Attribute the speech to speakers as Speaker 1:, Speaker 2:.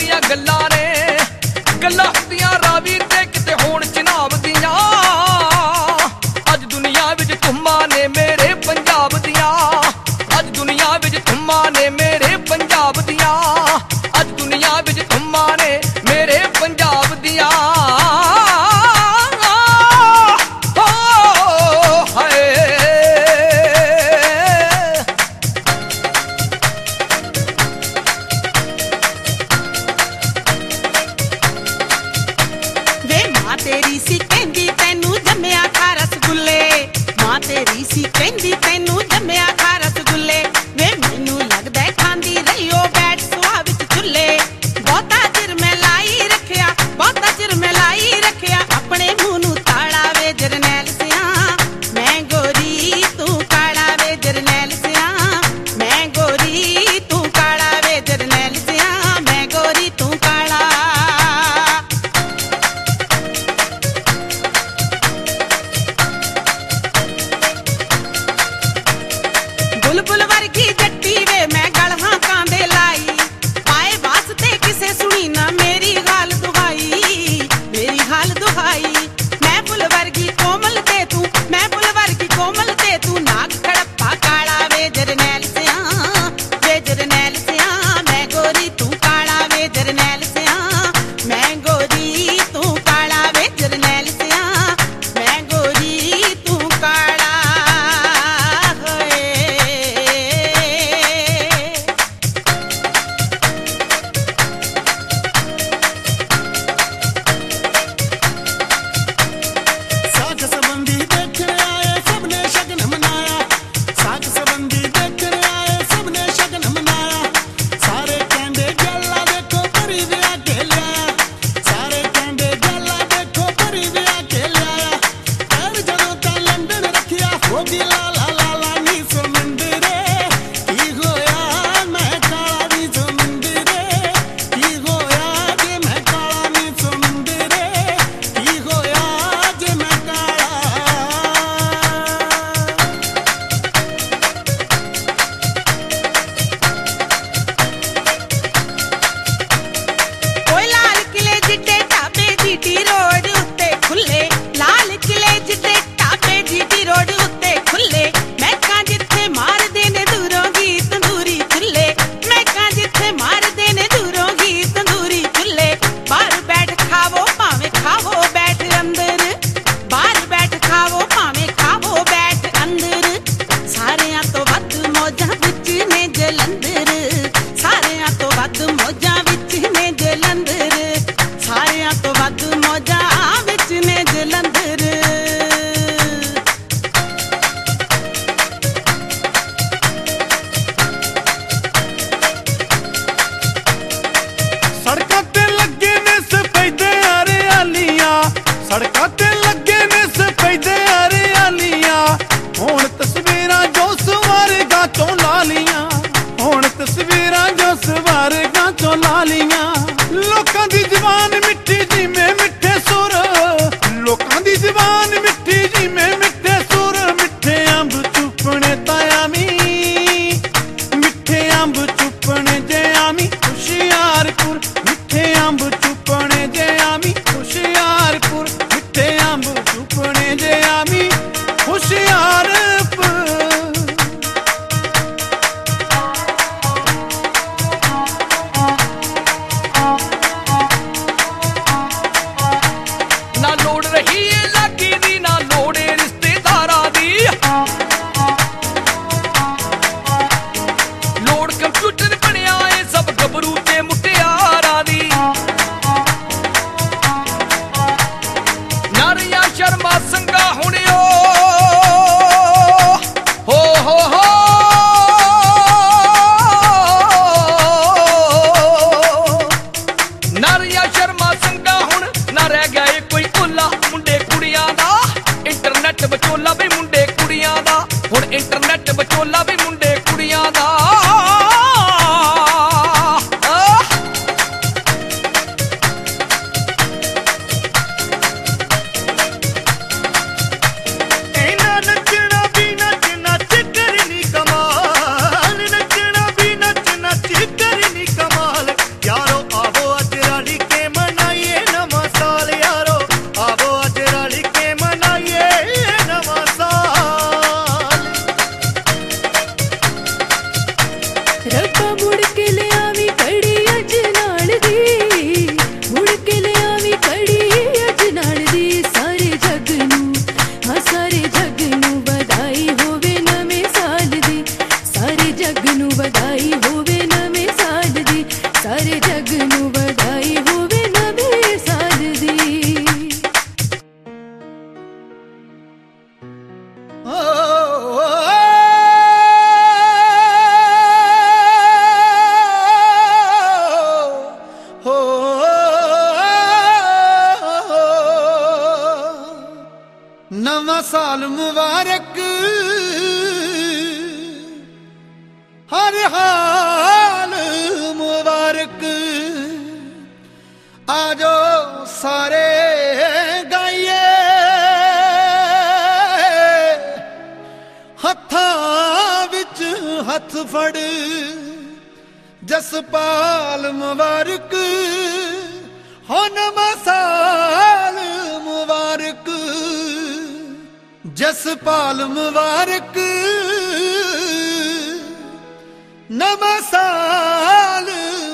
Speaker 1: दियां गल्लां ने गल्लां हुंदियां रावी ते किते होण चनाब दियां अज दुनिया विच धुम्मां ने मेरे पंजाब दियां अज दुनिया विच धुम्मां ने मेरे पंजाब दियां अज दुनिया विच धुम्मां ने मेरे पंजाब दियां
Speaker 2: तेरी सी कहंदी तैनू जम्मिया खा रसगुल्ले मां तेरी सी कहंदी तैनू जम्मिया खा रसगुल्ले वे मैनू लगदा खांदी रही ओ बैठ सुहा विच चुल्ले बहुता चिर मैं लाई रखिया बहुता चिर मैं लाई रखिया अपने मुंह नू ताड़ा वे जरनैल सिया मैं गोरी तू काला वे जरनैल सिया मैं गोरी तू काला वे जरनैल सिया मैं गोरी तू काला बुलबुल वर्गी जट्टी वे मैं गल हां कांदे लाई पाए वास्ते किसे सुनी ना मेरी हाल दुहाई मैं बुल वर्गी कोमल ते तू मैं बुल वर्गी कोमल ते तू नाक खड़प्पा काला वे जरनैल सिया मैं गोरी तू काला वे जरनैल सिया मैं गोरी तू काला वे जरनैल सिया मैं गोरी तू काला
Speaker 3: सड़कां ते लगे ने सफेदे हरियालियां हुण तस्वीरां जो सवारगा चों ला लियां हुण तस्वीरां जो सवारगा चों ला लियां लोकां दी जबान मिट्टी जिवें मिठे सुर लोकां दी जबान मिट्टी जिवें मिठे सुर मिठे अंब चुपने तायामी मिठे अंब चुपने जे आमी हुशियारपुर मिठे अंब चुपने जे आमी हुशियारपुर मिठे अंब चुपने जे आमी हुशियारपुर
Speaker 1: ना लोड़ रही है लागी दी ना लोड़े रिश्तेदारा दी लोड़ कंप्यूटर बनया है सब गबरू ते मुटियारा दी नारिया शर्मा संगा हुणियो हो नारिया शर्मा संगा हुण ना रह गया है कोई भुला मुंडे कुड़ियां दा इंटरनेट बचोला भी मुंडे कुड़ियां दा हुण इंटरनेट बचोला भी मुंडे कुड़ियां दा
Speaker 3: यारो आवो नवा साल मुबारक हर हाल मुबारक आजो सारे गाइए हत्थां विच हथ फड़ जसपाल मुबारक हो नवा साल मुबारक जसपाल मुबारक नवा साल